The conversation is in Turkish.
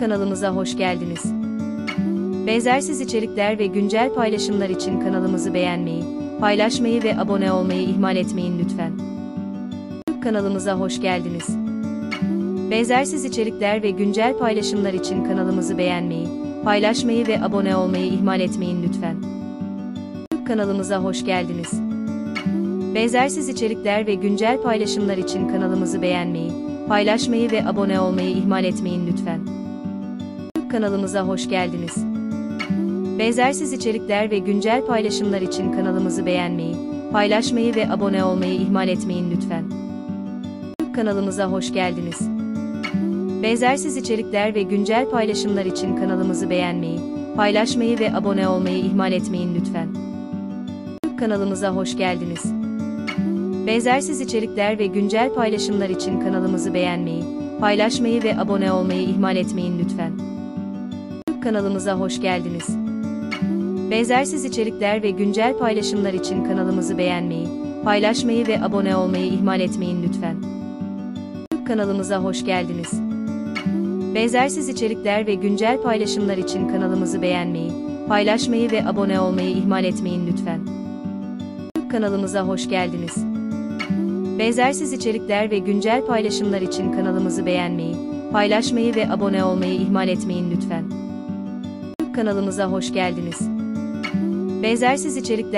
Kanalımıza hoş geldiniz. Benzersiz içerikler ve güncel paylaşımlar için kanalımızı beğenmeyi, paylaşmayı ve abone olmayı ihmal etmeyin lütfen. Kanalımıza hoş geldiniz. Benzersiz içerikler ve güncel paylaşımlar için kanalımızı beğenmeyi, paylaşmayı ve abone olmayı ihmal etmeyin lütfen. Kanalımıza hoş geldiniz. Benzersiz içerikler ve güncel paylaşımlar için kanalımızı beğenmeyi, paylaşmayı ve abone olmayı ihmal etmeyin lütfen. Kanalımıza hoş geldiniz. Benzersiz içerikler ve güncel paylaşımlar için kanalımızı beğenmeyi, paylaşmayı ve abone olmayı ihmal etmeyin lütfen. Kanalımıza hoş geldiniz. Benzersiz içerikler ve güncel paylaşımlar için kanalımızı beğenmeyi, paylaşmayı ve abone olmayı ihmal etmeyin lütfen. Kanalımıza hoş geldiniz. Benzersiz içerikler ve güncel paylaşımlar için kanalımızı beğenmeyi, paylaşmayı ve abone olmayı ihmal etmeyin lütfen. Kanalımıza hoş geldiniz. Benzersiz içerikler ve güncel paylaşımlar için kanalımızı beğenmeyi, paylaşmayı ve abone olmayı ihmal etmeyin lütfen. Kanalımıza hoş geldiniz. Benzersiz içerikler ve güncel paylaşımlar için kanalımızı beğenmeyi, paylaşmayı ve abone olmayı ihmal etmeyin lütfen. Kanalımıza hoş geldiniz. Benzersiz içerikler ve güncel paylaşımlar için kanalımızı beğenmeyi, paylaşmayı ve abone olmayı ihmal etmeyin lütfen. Kanalımıza hoş geldiniz. Benzersiz içerikler